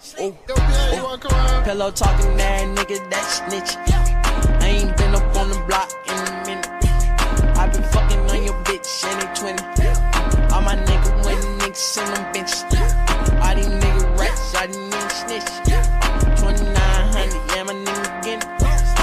Pillow talking that nigga that snitch. I ain't been up on the block in a minute. I been fucking on your bitch and they 20. All my niggas with niggas in them benches. All these niggas rats, all these niggas snitch. 2900, yeah, my nigga getting it.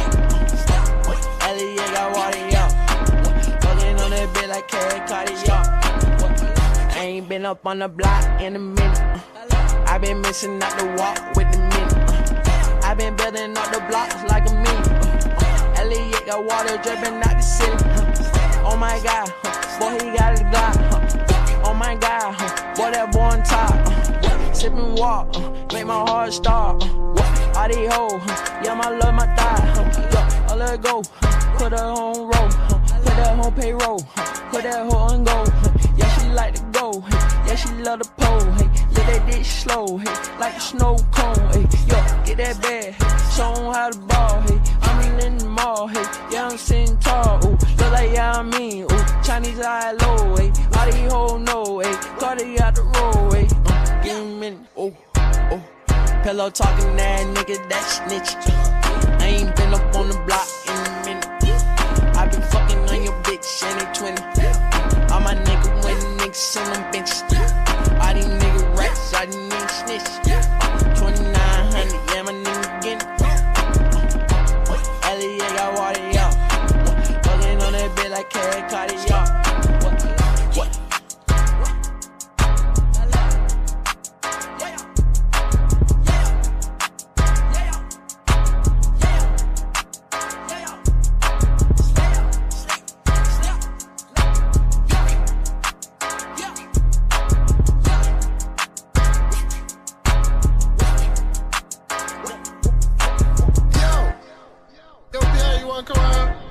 Elliot got water, y'all. Fucking on that bitch like Cardi, y'all. I ain't been up on the block in a minute. I been missing out the walk with the minute. I been building up the blocks like a minute. Elliot got water dripping out the city. Oh my God, boy he got a Glock. Oh my God, boy that boy on top. Sippin' walk, make my heart stop. All these hoes, yeah my love my thigh. I let her go, put her on roll, put that on payroll, put that hoe on go. Yeah she like to go, yeah she love the pole. Hey, let that dick slow, hey, like a snow cone. Hey, yo, get that bag, show 'em how to ball. Hey, I'm in the mall. Hey, yeah I'm sitting tall. Ooh, look like yeah I mean. Ooh, Chinese eye low. Hey, all these hoes know. Hey, Cardi out the road. Hey, give me a minute. Oh. Pillow talking that nigga that snitch. I ain't been up on the block in a minute. I been fucking on your bitch and they 20. All my niggas with niggas in them benches. All these niggas rats, all these niggas snitch. 2900, yeah my nigga getting it. Elliot got water, y'all. Fucking on that bitch like Cardi, y'all. You wanna come around?